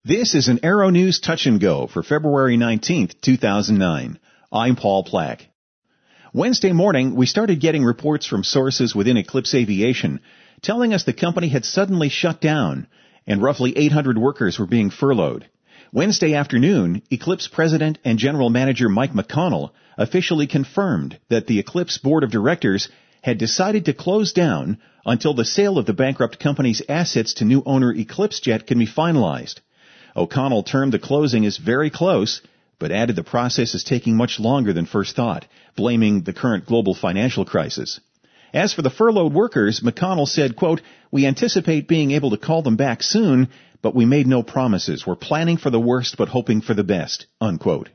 This is an Aero News Touch and Go for February 19th, 2009. I'm Paul Plack. Wednesday morning, we started getting reports from sources within Eclipse Aviation telling us the company had suddenly shut down and roughly 800 workers were being furloughed. Wednesday afternoon, Eclipse President and General Manager Mike McConnell officially confirmed that the Eclipse Board of Directors had decided to close down until the sale of the bankrupt company's assets to new owner EclipseJet can be finalized. O'Connell termed the closing as very close, but added the process is taking much longer than first thought, blaming the current global financial crisis. As for the furloughed workers, McConnell said, quote, "We anticipate being able to call them back soon, but we made no promises. We're planning for the worst but hoping for the best," unquote.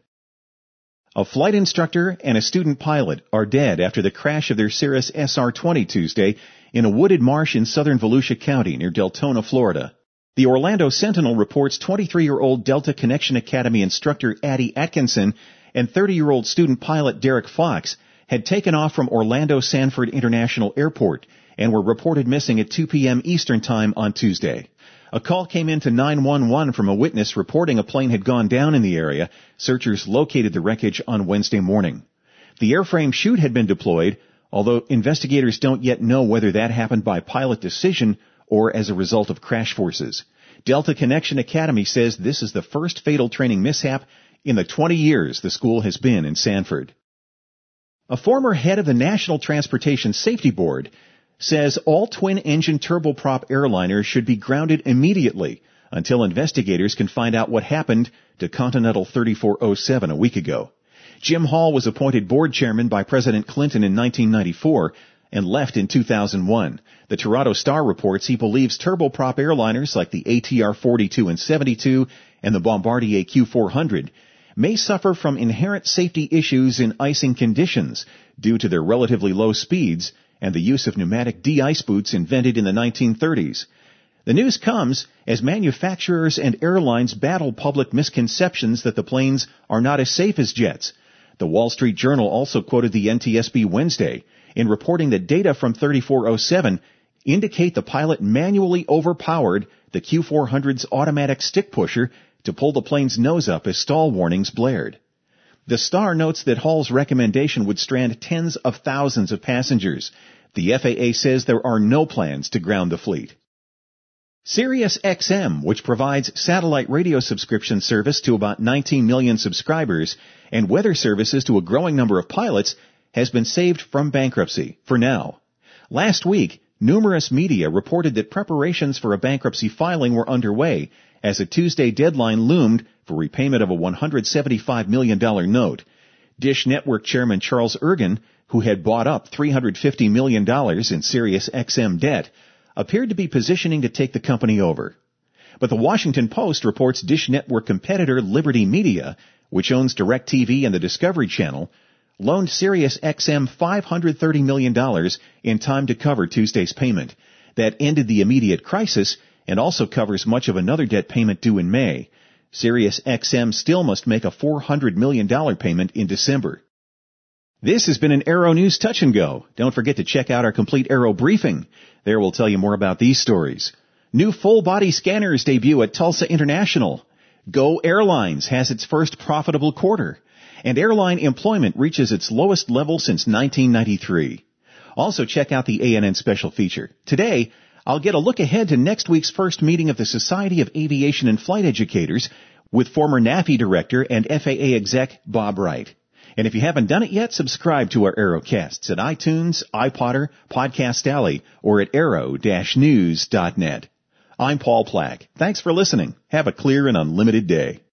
A flight instructor and a student pilot are dead after the crash of their Cirrus SR-20 Tuesday in a wooded marsh in southern Volusia County near Deltona, Florida. The Orlando Sentinel reports 23-year-old Delta Connection Academy instructor Addie Atkinson and 30-year-old student pilot Derek Fox had taken off from Orlando Sanford International Airport and were reported missing at 2 p.m. Eastern Time on Tuesday. A call came in to 911 from a witness reporting a plane had gone down in the area. Searchers located the wreckage on Wednesday morning. The airframe chute had been deployed, although investigators don't yet know whether that happened by pilot decision or as a result of crash forces. Delta Connection Academy says this is the first fatal training mishap in the 20 years the school has been in Sanford. A former head of the National Transportation Safety Board says all twin-engine turboprop airliners should be grounded immediately until investigators can find out what happened to Continental 3407 a week ago. Jim Hall was appointed board chairman by President Clinton in 1994 and left in 2001. The Toronto Star reports he believes turboprop airliners like the ATR 42 and 72 and the Bombardier Q400 may suffer from inherent safety issues in icing conditions due to their relatively low speeds and the use of pneumatic de-ice boots invented in the 1930s. The news comes as manufacturers and airlines battle public misconceptions that the planes are not as safe as jets. The Wall Street Journal also quoted the NTSB Wednesday in reporting that data from 3407 indicate the pilot manually overpowered the Q400's automatic stick pusher to pull the plane's nose up as stall warnings blared. The Star notes that Hall's recommendation would strand tens of thousands of passengers. The FAA says there are no plans to ground the fleet. SiriusXM, which provides satellite radio subscription service to about 19 million subscribers and weather services to a growing number of pilots, has been saved from bankruptcy, for now. Last week, numerous media reported that preparations for a bankruptcy filing were underway as a Tuesday deadline loomed for repayment of a $175 million note. Dish Network Chairman Charles Ergen, who had bought up $350 million in SiriusXM debt, appeared to be positioning to take the company over. But the Washington Post reports Dish Network competitor Liberty Media, which owns DirecTV and the Discovery Channel, loaned SiriusXM $530 million in time to cover Tuesday's payment. That ended the immediate crisis and also covers much of another debt payment due in May. SiriusXM still must make a $400 million payment in December. This has been an Aero News Touch and Go. Don't forget to check out our complete Aero briefing. There we'll tell you more about these stories. New full-body scanners debut at Tulsa International. Go Airlines has its first profitable quarter. And airline employment reaches its lowest level since 1993. Also check out the ANN special feature. Today, I'll get a look ahead to next week's first meeting of the Society of Aviation and Flight Educators with former NAFI director and FAA exec Bob Wright. And if you haven't done it yet, subscribe to our Aerocasts at iTunes, iPodder, Podcast Alley, or at aero-news.net. I'm Paul Plack. Thanks for listening. Have a clear and unlimited day.